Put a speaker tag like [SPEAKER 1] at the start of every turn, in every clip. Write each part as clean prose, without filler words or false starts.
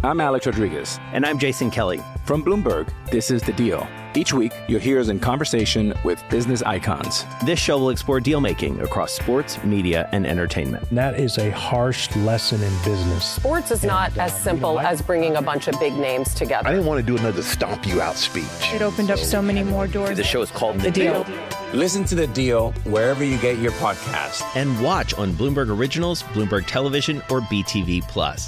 [SPEAKER 1] I'm Alex Rodriguez.
[SPEAKER 2] And I'm Jason Kelly.
[SPEAKER 1] From Bloomberg, this is The Deal. Each week, you'll hear us in conversation with business icons.
[SPEAKER 2] This show will explore deal-making across sports, media, and entertainment.
[SPEAKER 3] That is a harsh lesson in business.
[SPEAKER 4] Sports is not as simple as bringing a bunch of big names together.
[SPEAKER 5] I didn't want to do another stomp you out speech.
[SPEAKER 6] It opened up so many more doors.
[SPEAKER 2] The show is called The Deal.
[SPEAKER 1] Listen to The Deal wherever you get your podcast.
[SPEAKER 2] And watch on Bloomberg Originals, Bloomberg Television, or BTV+.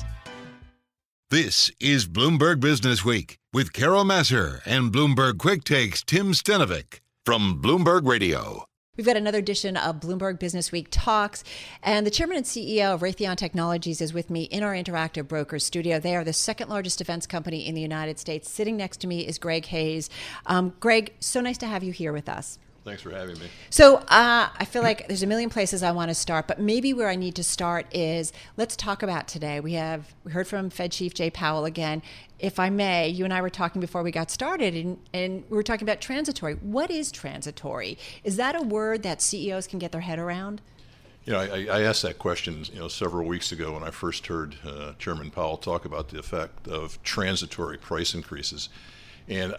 [SPEAKER 7] This is Bloomberg Business Week with Carol Massar and Bloomberg Quick Takes Tim Stenovic from Bloomberg Radio.
[SPEAKER 8] We've got another edition of Bloomberg Business Week Talks, and the chairman and CEO of Raytheon Technologies is with me in our Interactive Brokers studio. They are the second largest defense company in the United States. Sitting next to me is Greg Hayes. Greg, so nice to have you here with us.
[SPEAKER 9] Thanks for having me.
[SPEAKER 8] So I feel like there's a million places I want to start, but maybe where I need to start is let's talk about today. We heard from Fed Chief Jay Powell again. If I may, you and I were talking before we got started, and we were talking about transitory. What is transitory? Is that a word that CEOs can get their head around?
[SPEAKER 9] You know, I asked that question, several weeks ago when I first heard Chairman Powell talk about the effect of transitory price increases, and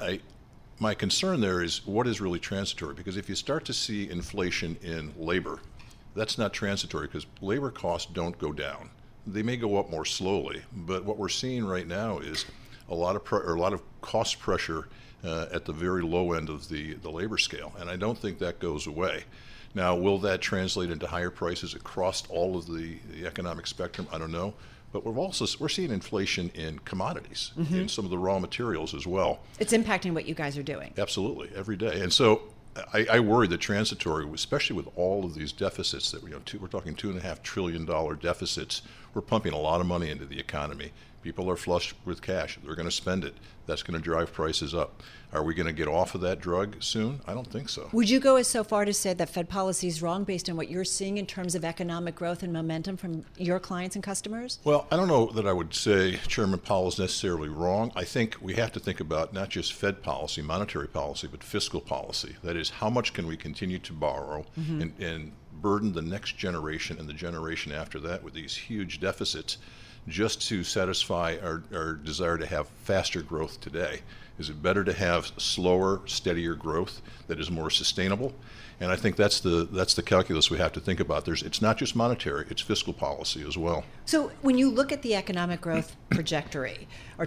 [SPEAKER 9] my concern there is what is really transitory, because if you start to see inflation in labor, that's not transitory because labor costs don't go down. They may go up more slowly, but what we're seeing right now is a lot of cost pressure at the very low end of the labor scale, and I don't think that goes away. Now, will that translate into higher prices across all of the economic spectrum? I don't know. But we're seeing inflation in commodities, in some of the raw materials as well.
[SPEAKER 8] It's impacting what you guys are doing.
[SPEAKER 9] Absolutely, every day. And so I worry that transitory, especially with all of these deficits that we're talking $2.5 trillion deficits. We're pumping a lot of money into the economy. People are flush with cash. They're going to spend it. That's going to drive prices up. Are we going to get off of that drug soon? I don't think so.
[SPEAKER 8] Would you go as so far to say that Fed policy is wrong based on what you're seeing in terms of economic growth and momentum from your clients and customers?
[SPEAKER 9] Well, I don't know that I would say Chairman Powell is necessarily wrong. I think we have to think about not just Fed policy, monetary policy, but fiscal policy. That is, how much can we continue to borrow and burden the next generation and the generation after that with these huge deficits just to satisfy our desire to have faster growth today? Is it better to have slower, steadier growth that is more sustainable? And I think that's the calculus we have to think about. It's not just monetary, it's fiscal policy as well.
[SPEAKER 8] So when you look at the economic growth trajectory,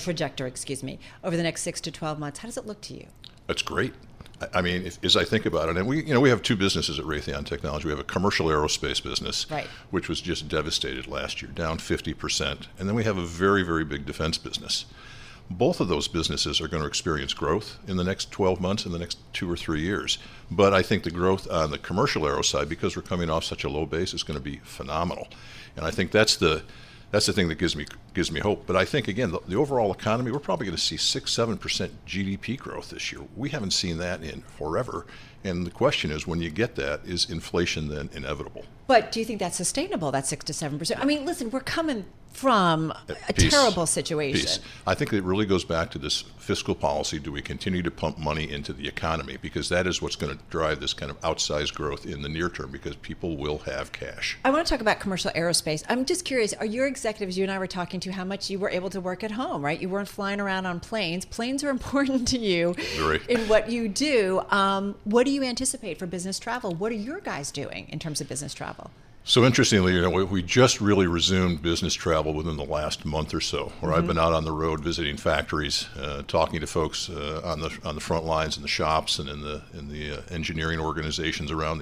[SPEAKER 8] over the next 6 to 12 months, how does it look to you?
[SPEAKER 9] That's great. I mean, as I think about it, and we have two businesses at Raytheon Technology. We have a commercial aerospace business, which was just devastated last year, down 50%. And then we have a very, very big defense business. Both of those businesses are going to experience growth in the next 12 months, in the next 2 or 3 years. But I think the growth on the commercial aero side, because we're coming off such a low base, is going to be phenomenal. And I think that's the thing that gives me hope. But I think, again, the overall economy, we're probably going to see 6-7% GDP growth this year. We haven't seen that in forever. And the question is, when you get that, is inflation then inevitable?
[SPEAKER 8] But do you think that's sustainable, that 6 to 7%? I mean, listen, we're coming from a terrible situation.
[SPEAKER 9] I think it really goes back to this fiscal policy. Do we continue to pump money into the economy? Because that is what's going to drive this kind of outsized growth in the near term, because people will have cash.
[SPEAKER 8] I want to talk about commercial aerospace. I'm just curious, are your executives, you and I were talking to, how much you were able to work at home, right? You weren't flying around on planes. Planes are important to you in what you do. What do you anticipate for business travel? What are your guys doing in terms of business travel?
[SPEAKER 9] So interestingly, we just really resumed business travel within the last month or so, where I've been out on the road visiting factories, talking to folks on the front lines in the shops and in the engineering organizations around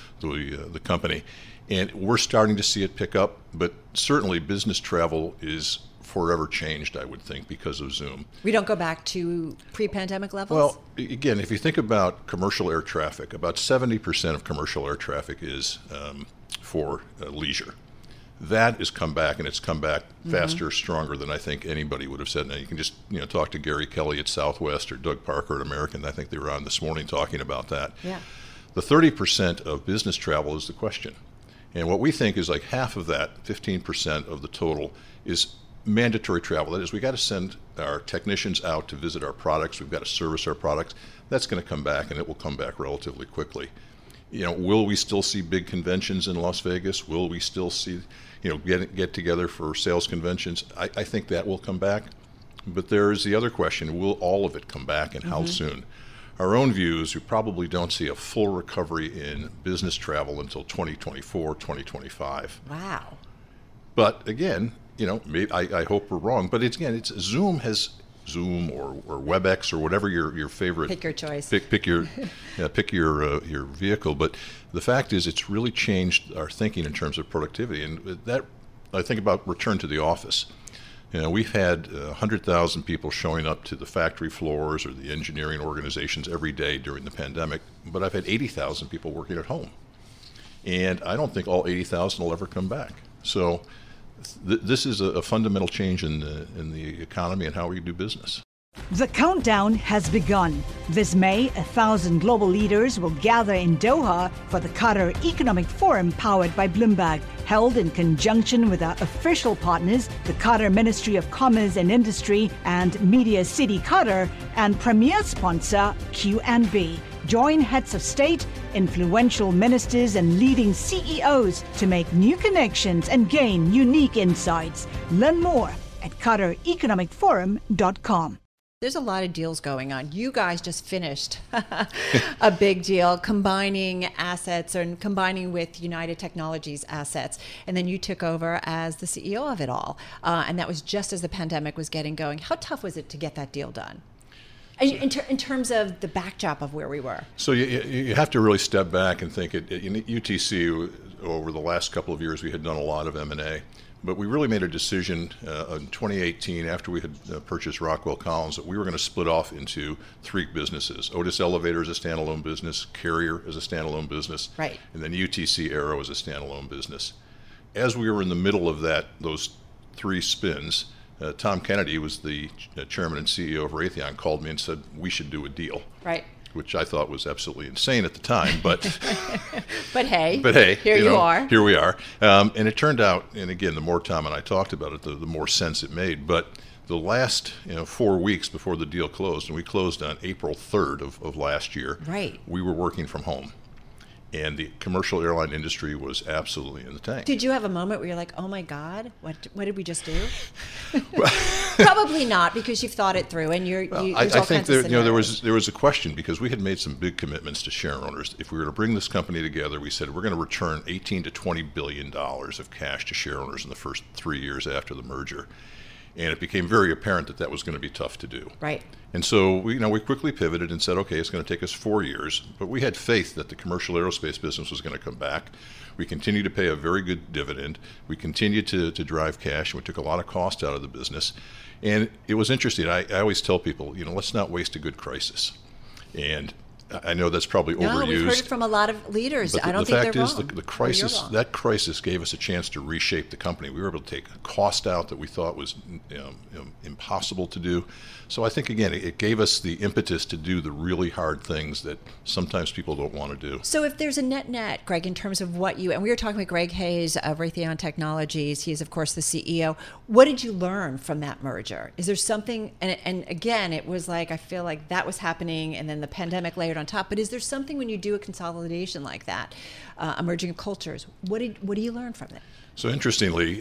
[SPEAKER 9] the company, and we're starting to see it pick up. But certainly, business travel is forever changed, I would think, because of Zoom.
[SPEAKER 8] We don't go back to pre-pandemic levels?
[SPEAKER 9] Well, again, if you think about commercial air traffic, about 70% of commercial air traffic is for leisure. That has come back, and it's come back faster, stronger than I think anybody would have said. Now, you can just talk to Gary Kelly at Southwest or Doug Parker at American. I think they were on this morning talking about that.
[SPEAKER 8] Yeah.
[SPEAKER 9] The 30% of business travel is the question. And what we think is like half of that, 15% of the total, is mandatory travel. That is, we got to send our technicians out to visit our products. We've got to service our products. That's going to come back, and it will come back relatively quickly. Will we still see big conventions in Las Vegas? Will we still see, get together for sales conventions? I think that will come back, but there's the other question, will all of it come back and how soon? Our own view is we probably don't see a full recovery in business travel until 2024, 2025.
[SPEAKER 8] Wow.
[SPEAKER 9] But again, maybe, I hope we're wrong, but it's Zoom or WebEx or whatever your favorite.
[SPEAKER 8] Pick your choice.
[SPEAKER 9] Pick your vehicle. But the fact is, it's really changed our thinking in terms of productivity, and that I think about return to the office. We've had 100,000 people showing up to the factory floors or the engineering organizations every day during the pandemic, but I've had 80,000 people working at home, and I don't think all 80,000 will ever come back. So. This is a fundamental change in the economy and how we do business.
[SPEAKER 10] The countdown has begun. This May, 1,000 global leaders will gather in Doha for the Qatar Economic Forum powered by Bloomberg, held in conjunction with our official partners, the Qatar Ministry of Commerce and Industry and Media City Qatar, and premier sponsor QNB. Join heads of state, influential ministers, and leading CEOs to make new connections and gain unique insights. Learn more at QatarEconomicForum.com.
[SPEAKER 8] There's a lot of deals going on. You guys just finished a big deal combining assets and combining with United Technologies assets. And then you took over as the CEO of it all. And that was just as the pandemic was getting going. How tough was it to get that deal done? In terms of the backdrop of where we were. So
[SPEAKER 9] you have to really step back and think at UTC, over the last couple of years, we had done a lot of M&A. But we really made a decision in 2018, after we had purchased Rockwell Collins, that we were going to split off into 3 businesses. Otis Elevator as a standalone business, Carrier as a standalone business, right, and then UTC Aero as a standalone business. As we were in the middle of those 3 spins, Tom Kennedy, who was the chairman and CEO of Raytheon, called me and said, we should do a deal. Right. Which I thought was absolutely insane at the time, but
[SPEAKER 8] but hey, here
[SPEAKER 9] we are. And it turned out, and again, the more Tom and I talked about it, the more sense it made. But the last 4 weeks before the deal closed, and we closed on April 3rd of last year, right, we were working from home. And the commercial airline industry was absolutely in the tank. Did
[SPEAKER 8] you have a moment where you're like, oh my God, what did we just do? Probably not, because you've thought it through, and
[SPEAKER 9] I think there was a question, because we had made some big commitments to share owners. If we were to bring this company together, we said we're going to return $18 to $20 billion of cash to share owners in the first 3 years after the merger. And it became very apparent that was going to be tough to do. Right. And so we quickly pivoted and said, okay, it's going to take us 4 years. But we had faith that the commercial aerospace business was going to come back. We continued to pay a very good dividend. We continued to drive cash, and we took a lot of cost out of the business. And it was interesting. I always tell people, let's not waste a good crisis. And I know that's probably overused.
[SPEAKER 8] No, we've heard it from a lot of leaders.
[SPEAKER 9] But
[SPEAKER 8] I don't think they're wrong.
[SPEAKER 9] The crisis, that crisis gave us a chance to reshape the company. We were able to take cost out that we thought was impossible to do. So I think, again, it gave us the impetus to do the really hard things that sometimes people don't want to do.
[SPEAKER 8] So if there's a net, Greg, in terms of what and we were talking with Greg Hayes of Raytheon Technologies. He is, of course, the CEO. What did you learn from that merger? Is there something, and again, it was like, I feel like that was happening, and then the pandemic layered on top. But is there something when you do a consolidation like that, a merging of cultures, what do you learn from it?
[SPEAKER 9] So interestingly,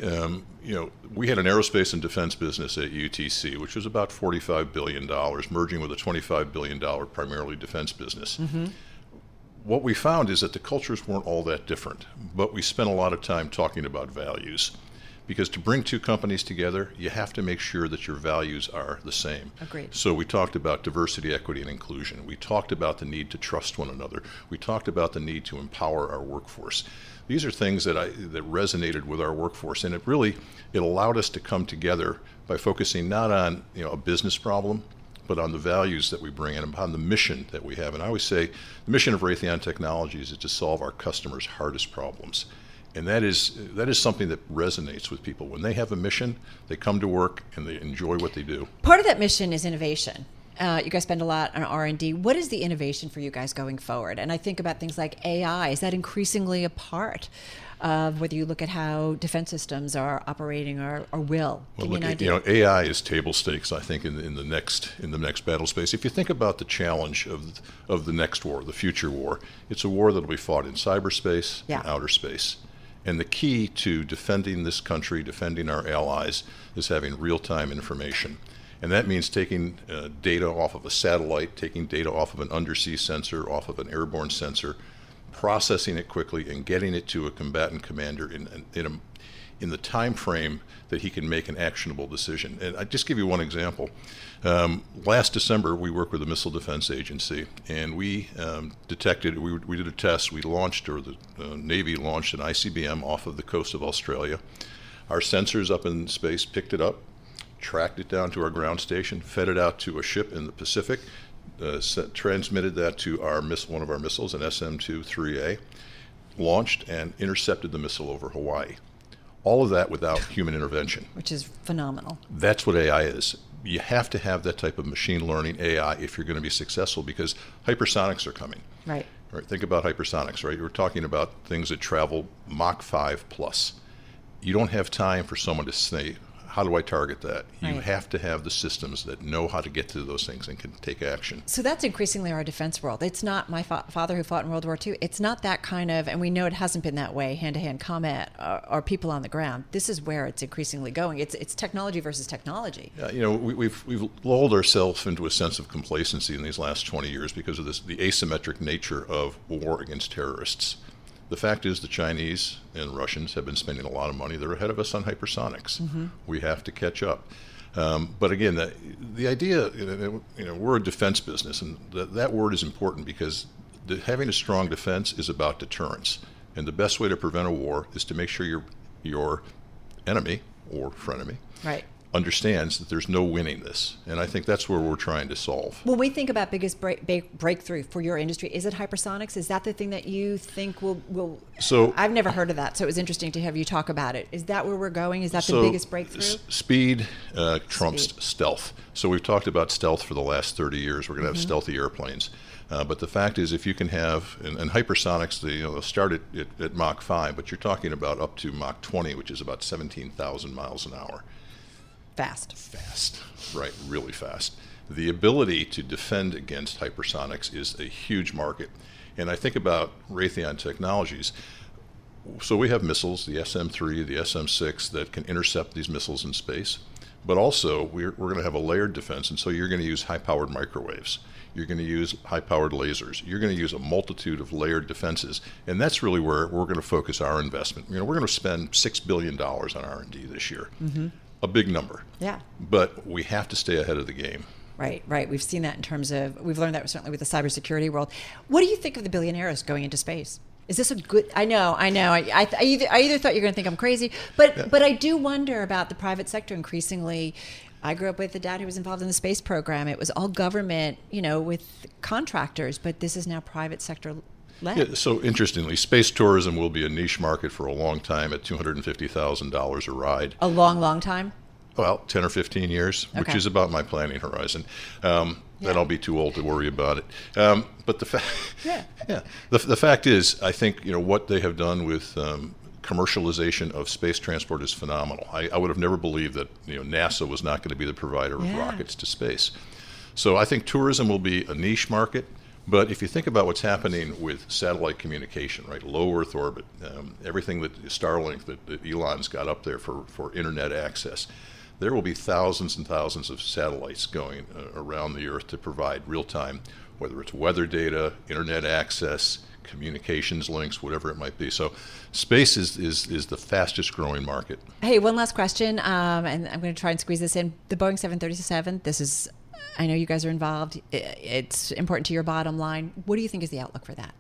[SPEAKER 9] we had an aerospace and defense business at UTC, which was about $45 billion, merging with a $25 billion primarily defense business. Mm-hmm. What we found is that the cultures weren't all that different, but we spent a lot of time talking about values. Because to bring 2 companies together, you have to make sure that your values are the same. Agreed. So we talked about diversity, equity, and inclusion. We talked about the need to trust one another. We talked about the need to empower our workforce. These are things that resonated with our workforce, and it allowed us to come together by focusing not on a business problem, but on the values that we bring and upon the mission that we have. And I always say the mission of Raytheon Technologies is to solve our customers' hardest problems. And that is something that resonates with people. When they have a mission, they come to work and they enjoy what they do.
[SPEAKER 8] Part of that mission is innovation. You guys spend a lot on R&D. What is the innovation for you guys going forward? And I think about things like AI. Is that increasingly a part of whether you look at how defense systems are operating or will? Give me an idea.
[SPEAKER 9] AI is table stakes, I think, in the next battle space. If you think about the challenge of the next war, the future war, it's a war that will be fought in cyberspace and outer space. And the key to defending this country, defending our allies, is having real-time information. And that means taking data off of a satellite, taking data off of an undersea sensor, off of an airborne sensor, processing it quickly and getting it to a combatant commander in the time frame that he can make an actionable decision. And I just give you one example. Last December, we worked with the Missile Defense Agency, and we detected, we did a test. We launched, or the Navy launched an ICBM off of the coast of Australia. Our sensors up in space picked it up, tracked it down to our ground station, fed it out to a ship in the Pacific, transmitted that to one of our missiles, an SM-2-3A, launched and intercepted the missile over Hawaii. All of that without human intervention.
[SPEAKER 8] Which is phenomenal.
[SPEAKER 9] That's what AI is. You have to have that type of machine learning AI if you're going to be successful, because hypersonics are coming.
[SPEAKER 8] Right.
[SPEAKER 9] Think about hypersonics, right? You're talking about things that travel Mach 5 plus. You don't have time for someone to say, how do I target that?
[SPEAKER 8] Right.
[SPEAKER 9] You have to have the systems that know how to get to those things and can take action.
[SPEAKER 8] So that's increasingly our defense world. It's not my father who fought in World War II. It's not that kind of, and we know it hasn't been that way, hand-to-hand combat or people on the ground. This is where it's increasingly going. It's technology versus technology.
[SPEAKER 9] Yeah, we've lulled ourselves into a sense of complacency in these last 20 years because of the asymmetric nature of war against terrorists. The fact is the Chinese and Russians have been spending a lot of money. They're ahead of us on hypersonics. Mm-hmm. We have to catch up. But again, the idea, we're a defense business, and that word is important because having a strong defense is about deterrence. And the best way to prevent a war is to make sure your enemy or frenemy understands that there's no winning this. And I think that's where we're trying to solve.
[SPEAKER 8] When we think about biggest breakthrough for your industry, is it hypersonics? Is that the thing that you think will
[SPEAKER 9] So
[SPEAKER 8] I've never heard of that, so it was interesting to have you talk about it. Is that where we're going? Is that the biggest breakthrough?
[SPEAKER 9] Speed trumps stealth. So we've talked about stealth for the last 30 years. We're going to have stealthy airplanes. But the fact is, if you can have, and hypersonics, they'll start at Mach 5, but you're talking about up to Mach 20, which is about 17,000 miles an hour.
[SPEAKER 8] Fast,
[SPEAKER 9] right, really fast. The ability to defend against hypersonics is a huge market. And I think about Raytheon Technologies. So we have missiles, the SM-3, the SM-6, that can intercept these missiles in space. But also, we're going to have a layered defense, and so you're going to use high-powered microwaves. You're going to use high-powered lasers. You're going to use a multitude of layered defenses, and that's really where we're going to focus our investment. We're going to spend $6 billion on R&D this year. Mm-hmm. A big number.
[SPEAKER 8] Yeah.
[SPEAKER 9] But we have to stay ahead of the game.
[SPEAKER 8] Right. We've seen that in terms of, we've learned that certainly with the cybersecurity world. What do you think of the billionaires going into space? Is this a good, I know. I either thought you were going to think I'm crazy, but I do wonder about the private sector increasingly. I grew up with a dad who was involved in the space program. It was all government, with contractors, but this is now private sector led.
[SPEAKER 9] Yeah, so interestingly, space tourism will be a niche market for a long time at $250,000 a ride.
[SPEAKER 8] A long, long time?
[SPEAKER 9] Well, 10 or 15 years, which is about my planning horizon. Then I'll be too old to worry about it. But the fact is, I think what they have done with commercialization of space transport is phenomenal. I would have never believed that NASA was not going to be the provider of rockets to space. So I think tourism will be a niche market. But if you think about what's happening with satellite communication, right, low Earth orbit, everything that Starlink that Elon's got up there for internet access, there will be thousands and thousands of satellites going around the Earth to provide real-time, whether it's weather data, internet access, communications links, whatever it might be. So space is the fastest growing market.
[SPEAKER 8] Hey, one last question, and I'm going to try and squeeze this in. The Boeing 737, this is, I know you guys are involved. It's important to your bottom line. What do you think is the outlook for that?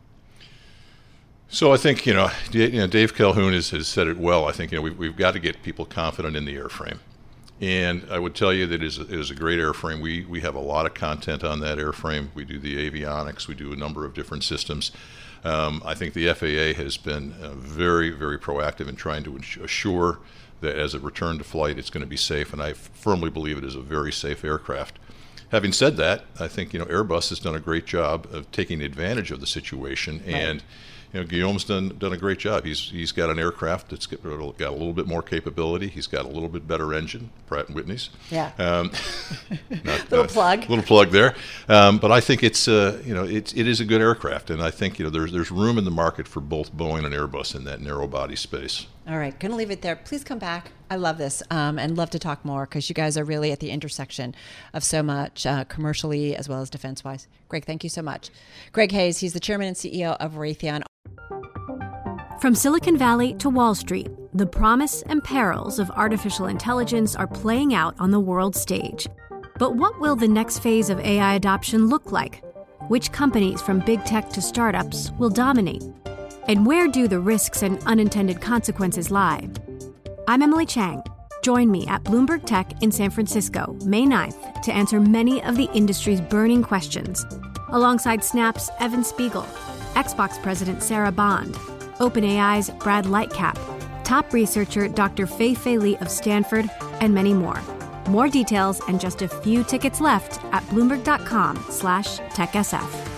[SPEAKER 9] So I think, Dave Calhoun has said it well. I think, we've got to get people confident in the airframe. And I would tell you that it is a great airframe. We have a lot of content on that airframe. We do the avionics. We do a number of different systems. I think the FAA has been very, very proactive in trying to assure that as it returned to flight, it's going to be safe. And I firmly believe it is a very safe aircraft. Having said that, I think Airbus has done a great job of taking advantage of the situation. And Guillaume's done a great job. He's got an aircraft that's got a little bit more capability. He's got a little bit better engine, Pratt & Whitney's.
[SPEAKER 8] Yeah.
[SPEAKER 9] Little plug there. But I think it is a good aircraft, and I think there's room in the market for both Boeing and Airbus in that narrow body space.
[SPEAKER 8] All right, going to leave it there. Please come back. I love this and love to talk more because you guys are really at the intersection of so much commercially as well as defense-wise. Greg, thank you so much. Greg Hayes, he's the chairman and CEO of Raytheon.
[SPEAKER 11] From Silicon Valley to Wall Street, the promise and perils of artificial intelligence are playing out on the world stage. But what will the next phase of AI adoption look like? Which companies from big tech to startups will dominate? And where do the risks and unintended consequences lie? I'm Emily Chang. Join me at Bloomberg Tech in San Francisco, May 9th, to answer many of the industry's burning questions, alongside Snap's Evan Spiegel, Xbox President Sarah Bond, OpenAI's Brad Lightcap, top researcher Dr. Fei Li of Stanford, and many more. More details and just a few tickets left at Bloomberg.com/TechSF.